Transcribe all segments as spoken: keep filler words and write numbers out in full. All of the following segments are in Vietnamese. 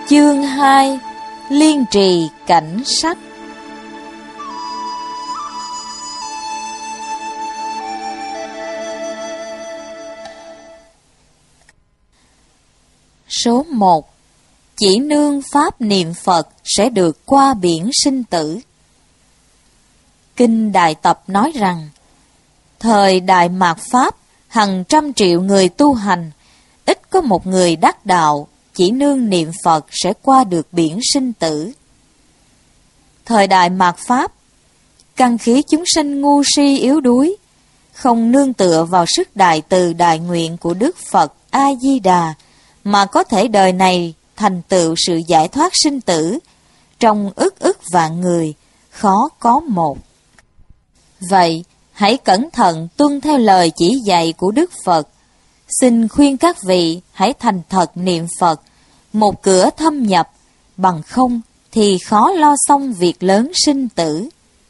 Chương hai. Liên trì cảnh sách. Số một. Chỉ nương pháp niệm Phật sẽ được qua biển sinh tử. Kinh Đại Tập nói rằng, thời Đại Mạt Pháp, hàng trăm triệu người tu hành, ít có một người đắc đạo, chỉ nương niệm Phật sẽ qua được biển sinh tử. Thời Đại Mạt Pháp, căn khí chúng sinh ngu si yếu đuối, không nương tựa vào sức đại từ đại nguyện của Đức Phật A-di-đà, mà có thể đời này thành tựu sự giải thoát sinh tử, trong ức ức vạn người, khó có một. Vậy, hãy cẩn thận tuân theo lời chỉ dạy của Đức Phật. Xin khuyên các vị hãy thành thật niệm Phật, một cửa thâm nhập, bằng không thì khó lo xong việc lớn sinh tử.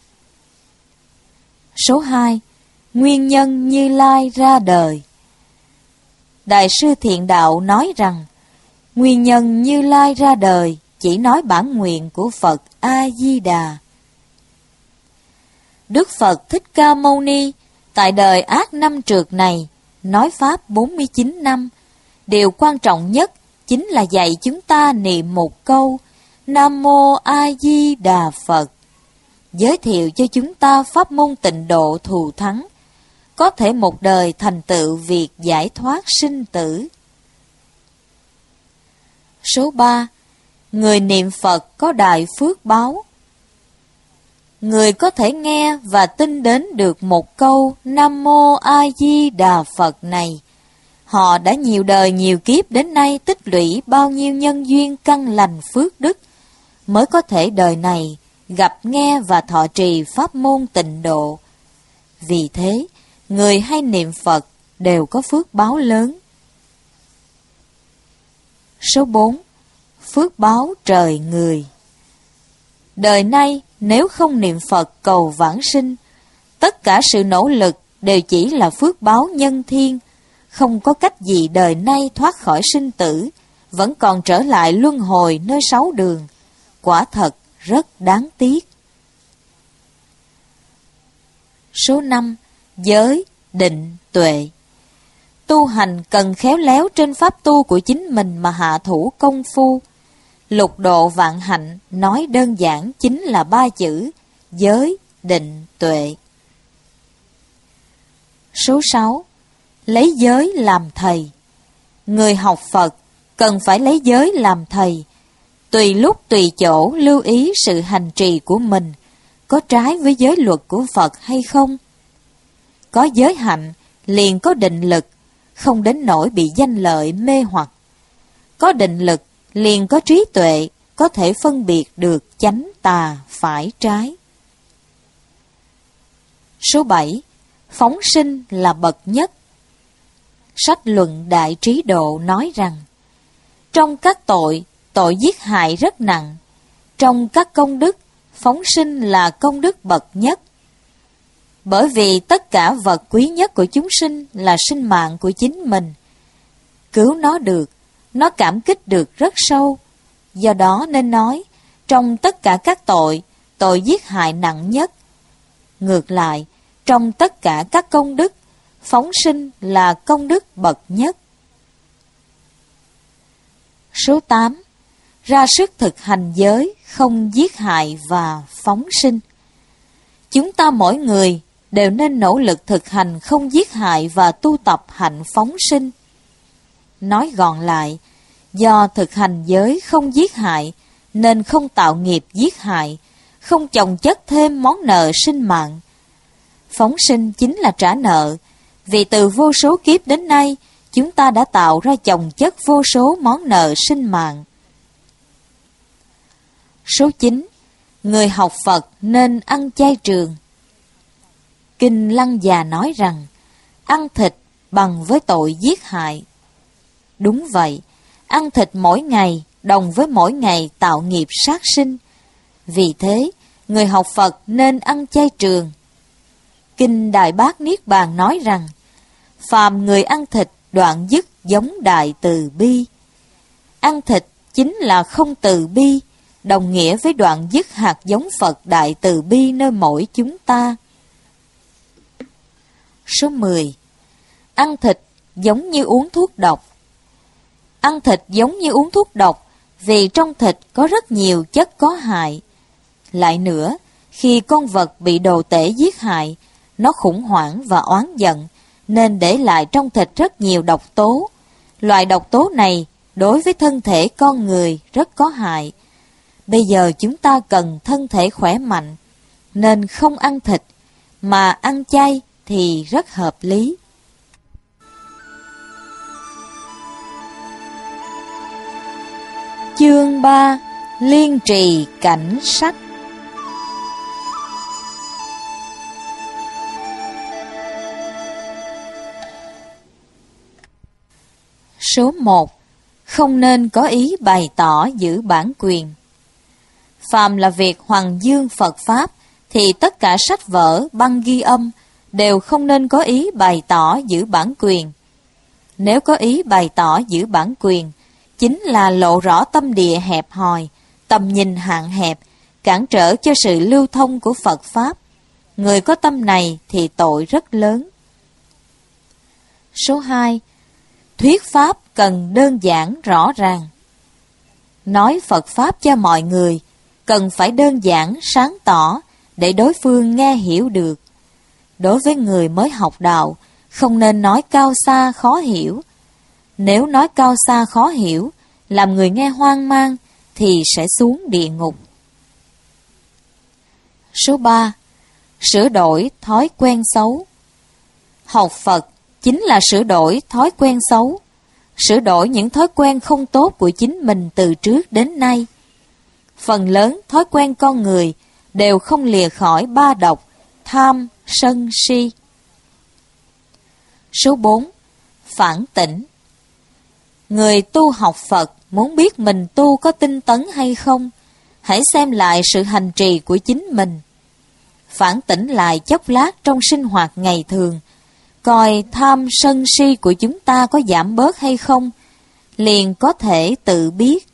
Số hai. Nguyên nhân Như Lai ra đời. Đại sư Thiện Đạo nói rằng, nguyên nhân Như Lai ra đời chỉ nói bản nguyện của Phật A-di-đà. Đức Phật Thích Ca Mâu Ni tại đời ác năm trượt này nói pháp bốn mươi chín năm. Điều quan trọng nhất chính là dạy chúng ta niệm một câu Nam Mô A Di Đà Phật, giới thiệu cho chúng ta pháp môn tịnh độ thù thắng, có thể một đời thành tựu việc giải thoát sinh tử. Số ba. Người niệm Phật có đại phước báo. Người có thể nghe và tin đến được một câu Nam Mô A Di Đà Phật này, họ đã nhiều đời nhiều kiếp đến nay tích lũy bao nhiêu nhân duyên căn lành phước đức, mới có thể đời này gặp nghe và thọ trì pháp môn tịnh độ. Vì thế, người hay niệm Phật đều có phước báo lớn. Số bốn. Phước báo trời người. Đời nay, nếu không niệm Phật cầu vãng sinh, tất cả sự nỗ lực đều chỉ là phước báo nhân thiên, không có cách gì đời nay thoát khỏi sinh tử, vẫn còn trở lại luân hồi nơi sáu đường. Quả thật rất đáng tiếc. Số năm. Giới, định, tuệ. Tu hành cần khéo léo trên pháp tu của chính mình mà hạ thủ công phu. Lục độ vạn hạnh nói đơn giản chính là ba chữ giới, định, tuệ. Số sáu. Lấy giới làm thầy. Người học Phật cần phải lấy giới làm thầy, tùy lúc tùy chỗ lưu ý sự hành trì của mình có trái với giới luật của Phật hay không. Có giới hạnh liền có định lực, không đến nỗi bị danh lợi mê hoặc. Có định lực liền có trí tuệ, có thể phân biệt được chánh tà phải trái. Số bảy. Phóng sinh là bậc nhất. Sách Luận Đại Trí Độ nói rằng, trong các tội, tội giết hại rất nặng. Trong các công đức, phóng sinh là công đức bậc nhất. Bởi vì tất cả vật quý nhất của chúng sinh là sinh mạng của chính mình. Cứu nó được, nó cảm kích được rất sâu. Do đó nên nói, trong tất cả các tội, tội giết hại nặng nhất. Ngược lại, trong tất cả các công đức, phóng sinh là công đức bậc nhất. Số tám. Ra sức thực hành giới, không giết hại và phóng sinh. Chúng ta mỗi người đều nên nỗ lực thực hành không giết hại và tu tập hạnh phóng sinh. Nói gọn lại, do thực hành giới không giết hại, nên không tạo nghiệp giết hại, không chồng chất thêm món nợ sinh mạng. Phóng sinh chính là trả nợ, vì từ vô số kiếp đến nay, chúng ta đã tạo ra chồng chất vô số món nợ sinh mạng. Số chín. Người học Phật nên ăn chay trường. Kinh Lăng Già nói rằng, ăn thịt bằng với tội giết hại. Đúng vậy, ăn thịt mỗi ngày đồng với mỗi ngày tạo nghiệp sát sinh. Vì thế, người học Phật nên ăn chay trường. Kinh Đại Bát Niết Bàn nói rằng, phàm người ăn thịt đoạn dứt giống Đại Từ Bi. Ăn thịt chính là không từ bi, đồng nghĩa với đoạn dứt hạt giống Phật đại từ bi nơi mỗi chúng ta. Số mười. Ăn thịt giống như uống thuốc độc. Ăn thịt giống như uống thuốc độc vì trong thịt có rất nhiều chất có hại. Lại nữa, khi con vật bị đồ tể giết hại, nó khủng hoảng và oán giận, nên để lại trong thịt rất nhiều độc tố. Loại độc tố này đối với thân thể con người rất có hại. Bây giờ chúng ta cần thân thể khỏe mạnh, nên không ăn thịt, mà ăn chay thì rất hợp lý. Chương ba. Liên trì cảnh sách. Số một. Không nên có ý bày tỏ giữ bản quyền. Phàm là việc hoằng dương Phật Pháp, thì tất cả sách vở, băng ghi âm đều không nên có ý bày tỏ giữ bản quyền. Nếu có ý bày tỏ giữ bản quyền, chính là lộ rõ tâm địa hẹp hòi, tầm nhìn hạn hẹp, cản trở cho sự lưu thông của Phật Pháp. Người có tâm này thì tội rất lớn. Số hai. Thuyết Pháp cần đơn giản rõ ràng. Nói Phật Pháp cho mọi người cần phải đơn giản sáng tỏ để đối phương nghe hiểu được. Đối với người mới học đạo, không nên nói cao xa khó hiểu. Nếu nói cao xa khó hiểu, làm người nghe hoang mang, thì sẽ xuống địa ngục. Số ba. Sửa đổi thói quen xấu. Học Phật chính là sửa đổi thói quen xấu, sửa đổi những thói quen không tốt của chính mình từ trước đến nay. Phần lớn thói quen con người đều không lìa khỏi ba độc: tham, sân, si. Số bốn. Phản tỉnh. Người tu học Phật muốn biết mình tu có tinh tấn hay không, hãy xem lại sự hành trì của chính mình. Phản tỉnh lại chốc lát trong sinh hoạt ngày thường, coi tham sân si của chúng ta có giảm bớt hay không, liền có thể tự biết.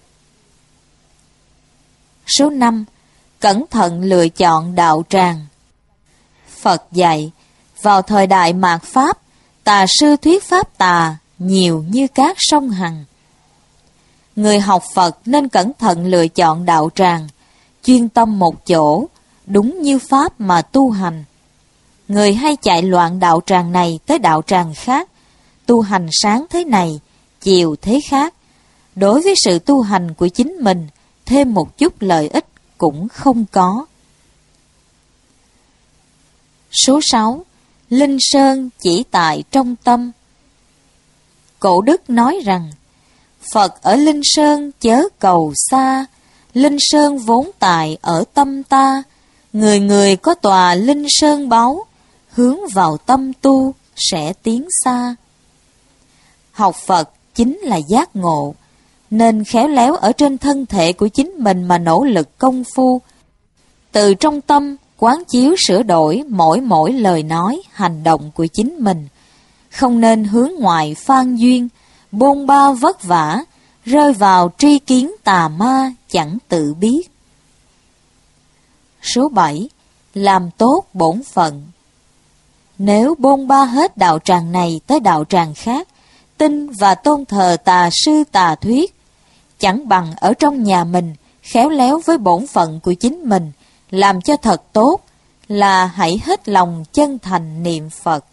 Số năm. Cẩn thận lựa chọn đạo tràng. Phật dạy, vào thời đại mạt Pháp, tà sư thuyết Pháp tà nhiều như các sông Hằng. Người học Phật nên cẩn thận lựa chọn đạo tràng, chuyên tâm một chỗ, đúng như Pháp mà tu hành. Người hay chạy loạn đạo tràng này tới đạo tràng khác, tu hành sáng thế này, chiều thế khác. Đối với sự tu hành của chính mình, thêm một chút lợi ích cũng không có. Số sáu. Linh sơn chỉ tại trong tâm. Cổ đức nói rằng, Phật ở Linh sơn chớ cầu xa, Linh sơn vốn tại ở tâm ta, người người có tòa Linh sơn báu, hướng vào tâm tu sẽ tiến xa. Học Phật chính là giác ngộ, nên khéo léo ở trên thân thể của chính mình mà nỗ lực công phu. Từ trong tâm quán chiếu sửa đổi mỗi mỗi lời nói, hành động của chính mình. Không nên hướng ngoại phan duyên, bôn ba vất vả, rơi vào tri kiến tà ma chẳng tự biết. Số bảy. Làm tốt bổn phận. Nếu bôn ba hết đạo tràng này tới đạo tràng khác, tin và tôn thờ tà sư tà thuyết, chẳng bằng ở trong nhà mình khéo léo với bổn phận của chính mình, làm cho thật tốt, là hãy hết lòng chân thành niệm Phật.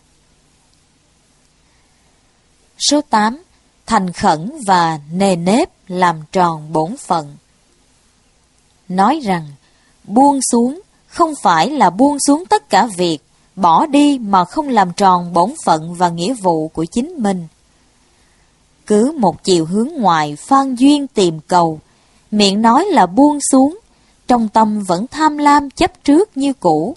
Số tám. Thành khẩn và nề nếp làm tròn bổn phận. Nói rằng, buông xuống không phải là buông xuống tất cả việc, bỏ đi mà không làm tròn bổn phận và nghĩa vụ của chính mình. Cứ một chiều hướng ngoại phan duyên tìm cầu, miệng nói là buông xuống, trong tâm vẫn tham lam chấp trước như cũ.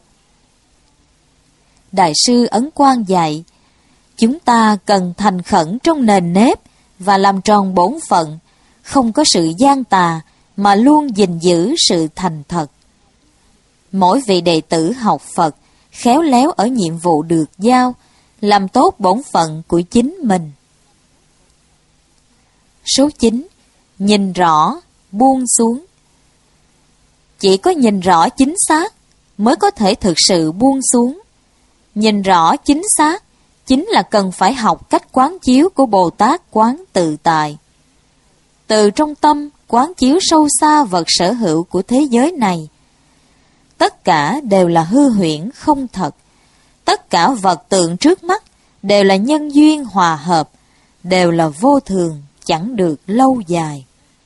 Đại sư Ấn Quang dạy, chúng ta cần thành khẩn trong nền nếp và làm tròn bổn phận, không có sự gian tà mà luôn gìn giữ sự thành thật. Mỗi vị đệ tử học Phật khéo léo ở nhiệm vụ được giao, làm tốt bổn phận của chính mình. Số chín. nhìn rõ, buông xuống. Chỉ có nhìn rõ chính xác mới có thể thực sự buông xuống. Nhìn rõ chính xác chính là cần phải học cách quán chiếu của Bồ Tát quán tự tại. Từ trong tâm quán chiếu sâu xa vật sở hữu của thế giới này. Tất cả đều là hư huyễn không thật. Tất cả vật tượng trước mắt đều là nhân duyên hòa hợp, đều là vô thường, chẳng được lâu dài.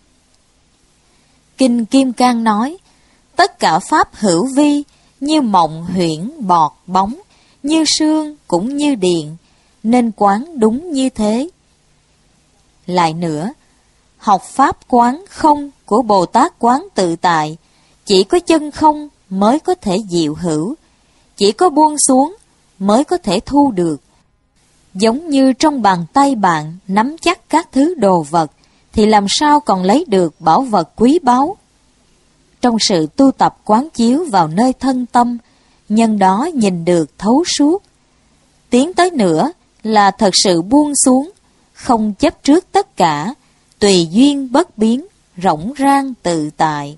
Kinh Kim Cang nói, tất cả pháp hữu vi, như mộng huyễn bọt bóng, như sương cũng như điện, nên quán đúng như thế. Lại nữa, học pháp quán không của Bồ Tát quán tự tại, chỉ có chân không mới có thể diệu hữu, chỉ có buông xuống mới có thể thu được. Giống như trong bàn tay bạn nắm chắc các thứ đồ vật, thì làm sao còn lấy được bảo vật quý báu. Trong sự tu tập quán chiếu vào nơi thân tâm, nhân đó nhìn được thấu suốt. Tiến tới nữa là thật sự buông xuống, không chấp trước tất cả, tùy duyên bất biến, rỗng rang tự tại.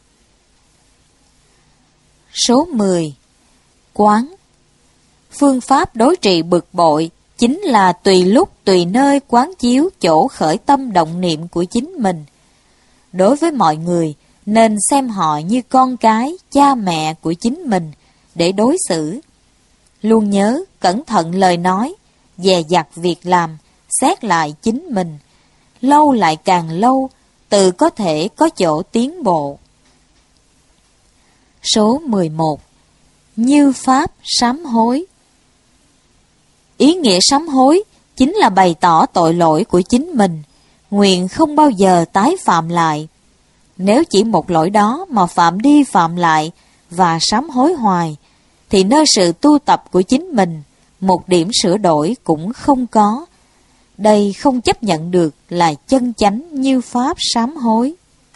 Số mười. Quán. Phương pháp đối trị bực bội chính là tùy lúc tùy nơi quán chiếu chỗ khởi tâm động niệm của chính mình. Đối với mọi người, nên xem họ như con cái, cha mẹ của chính mình để đối xử. Luôn nhớ, cẩn thận lời nói, dè dặt việc làm, xét lại chính mình. Lâu lại càng lâu, tự có thể có chỗ tiến bộ. Số mười một. Như pháp sám hối. Ý nghĩa sám hối chính là bày tỏ tội lỗi của chính mình, nguyện không bao giờ tái phạm lại. Nếu chỉ một lỗi đó mà phạm đi phạm lại và sám hối hoài, thì nơi sự tu tập của chính mình, một điểm sửa đổi cũng không có. Đây không chấp nhận được là chân chánh như pháp sám hối.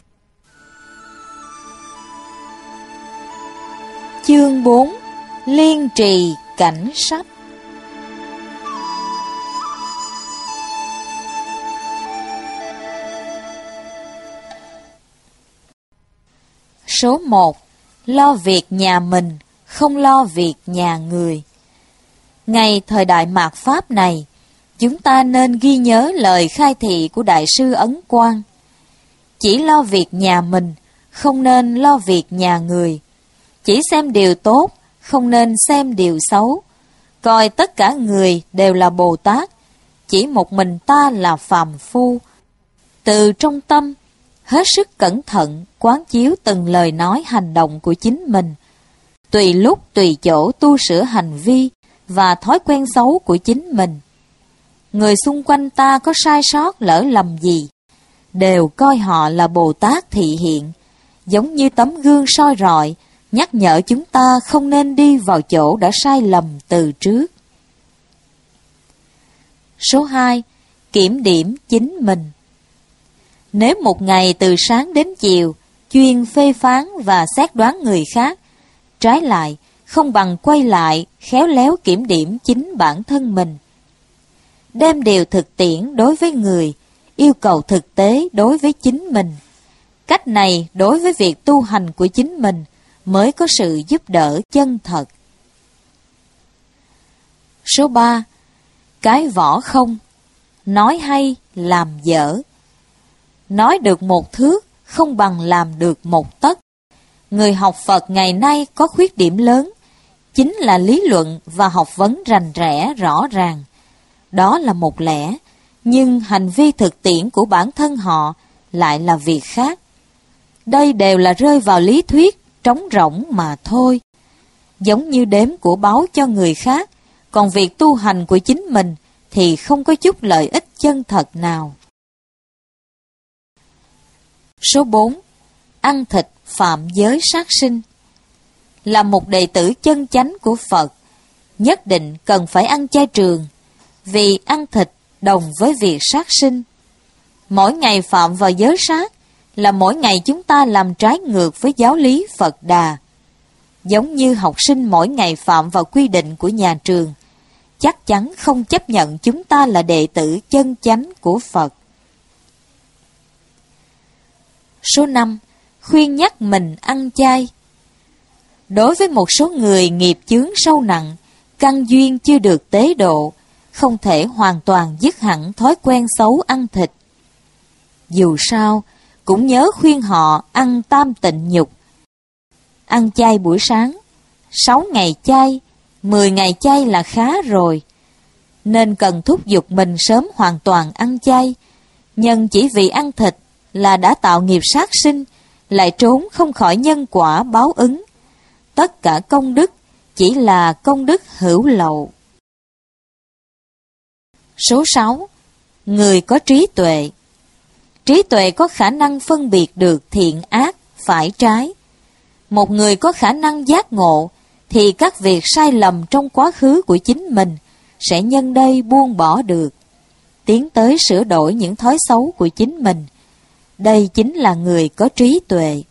Chương bốn. Liên trì cảnh sách. Số một. Lo việc nhà mình, không lo việc nhà người. Ngày thời đại mạt Pháp này, chúng ta nên ghi nhớ lời khai thị của Đại sư Ấn Quang. Chỉ lo việc nhà mình, không nên lo việc nhà người. Chỉ xem điều tốt, không nên xem điều xấu. Coi tất cả người đều là Bồ Tát, chỉ một mình ta là phàm phu. Từ trong tâm, hết sức cẩn thận, quán chiếu từng lời nói hành động của chính mình. Tùy lúc tùy chỗ tu sửa hành vi và thói quen xấu của chính mình. Người xung quanh ta có sai sót lỡ lầm gì, đều coi họ là Bồ Tát thị hiện, giống như tấm gương soi rọi, nhắc nhở chúng ta không nên đi vào chỗ đã sai lầm từ trước. Số hai. Kiểm điểm chính mình. Nếu một ngày từ sáng đến chiều, chuyên phê phán và xét đoán người khác, trái lại, không bằng quay lại, khéo léo kiểm điểm chính bản thân mình. Đem điều thực tiễn đối với người, yêu cầu thực tế đối với chính mình. Cách này đối với việc tu hành của chính mình mới có sự giúp đỡ chân thật. Số ba. Cái võ không. Nói hay, làm dở. Nói được một thước, không bằng làm được một tấc. Người học Phật ngày nay có khuyết điểm lớn, chính là lý luận và học vấn rành rẽ rõ ràng. Đó là một lẽ, nhưng hành vi thực tiễn của bản thân họ lại là việc khác. Đây đều là rơi vào lý thuyết, trống rỗng mà thôi. Giống như đếm của báu cho người khác, còn việc tu hành của chính mình thì không có chút lợi ích chân thật nào. Số bốn. Ăn thịt phạm giới sát sinh. Là một đệ tử chân chánh của Phật, nhất định cần phải ăn chay trường, vì ăn thịt đồng với việc sát sinh. Mỗi ngày phạm vào giới sát là mỗi ngày chúng ta làm trái ngược với giáo lý Phật Đà. Giống như học sinh mỗi ngày phạm vào quy định của nhà trường, chắc chắn không chấp nhận chúng ta là đệ tử chân chánh của Phật. Số năm, khuyên nhắc mình ăn chay. Đối với một số người nghiệp chướng sâu nặng, căn duyên chưa được tế độ, không thể hoàn toàn dứt hẳn thói quen xấu ăn thịt. Dù sao, cũng nhớ khuyên họ ăn tam tịnh nhục. Ăn chay buổi sáng, sáu ngày chay, mười ngày chay là khá rồi. Nên cần thúc giục mình sớm hoàn toàn ăn chay. Nhưng chỉ vì ăn thịt là đã tạo nghiệp sát sinh, lại trốn không khỏi nhân quả báo ứng. Tất cả công đức chỉ là công đức hữu lậu. Số sáu. Người có trí tuệ. Trí tuệ có khả năng phân biệt được thiện ác, phải trái. Một người có khả năng giác ngộ, thì các việc sai lầm trong quá khứ của chính mình sẽ nhân đây buông bỏ được, tiến tới sửa đổi những thói xấu của chính mình. Đây chính là người có trí tuệ.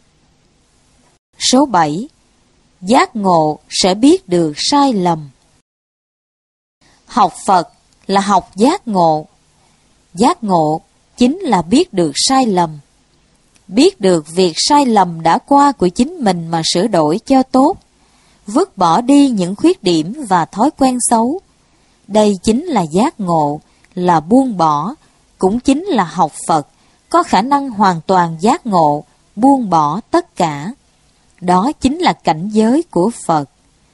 Số bảy. Giác ngộ sẽ biết được sai lầm. Học Phật là học giác ngộ. Giác ngộ chính là biết được sai lầm. Biết được việc sai lầm đã qua của chính mình mà sửa đổi cho tốt, vứt bỏ đi những khuyết điểm và thói quen xấu. Đây chính là giác ngộ, là buông bỏ, cũng chính là học Phật, có khả năng hoàn toàn giác ngộ, buông bỏ tất cả. Đó chính là cảnh giới của Phật.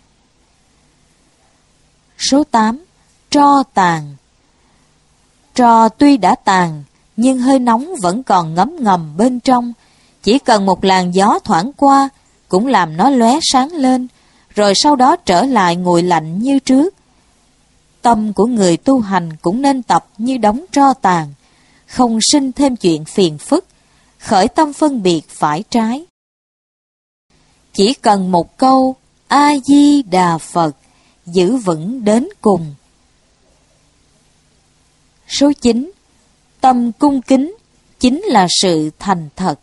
Số tám. Tro tàn. Tro tuy đã tàn, nhưng hơi nóng vẫn còn ngấm ngầm bên trong. Chỉ cần một làn gió thoảng qua, cũng làm nó lóe sáng lên, rồi sau đó trở lại nguội lạnh như trước. Tâm của người tu hành cũng nên tập như đống tro tàn, không sinh thêm chuyện phiền phức, khởi tâm phân biệt phải trái. Chỉ cần một câu A-di-đà Phật, giữ vững đến cùng. Số chín. Tâm cung kính chính là sự thành thật.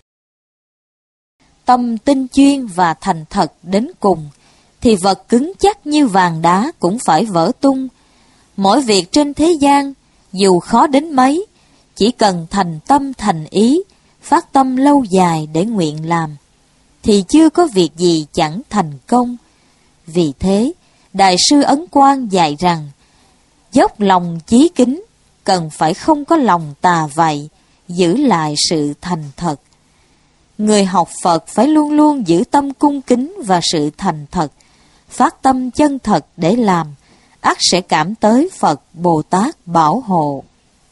Tâm tinh chuyên và thành thật đến cùng, thì vật cứng chắc như vàng đá cũng phải vỡ tung. Mỗi việc trên thế gian, dù khó đến mấy, chỉ cần thành tâm thành ý, phát tâm lâu dài để nguyện làm, thì chưa có việc gì chẳng thành công. Vì thế, Đại sư Ấn Quang dạy rằng, dốc lòng chí kính, cần phải không có lòng tà vậy, giữ lại sự thành thật. Người học Phật phải luôn luôn giữ tâm cung kính và sự thành thật, phát tâm chân thật để làm, ắt sẽ cảm tới Phật Bồ Tát bảo hộ.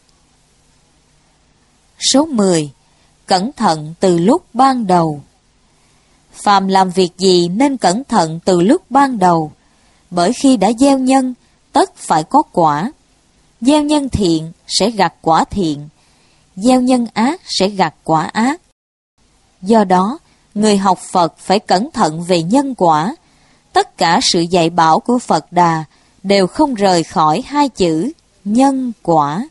Số mười. Cẩn thận từ lúc ban đầu. Phàm làm việc gì nên cẩn thận từ lúc ban đầu, bởi khi đã gieo nhân, tất phải có quả. Gieo nhân thiện sẽ gặt quả thiện, gieo nhân ác sẽ gặt quả ác. Do đó, người học Phật phải cẩn thận về nhân quả. Tất cả sự dạy bảo của Phật Đà đều không rời khỏi hai chữ nhân quả.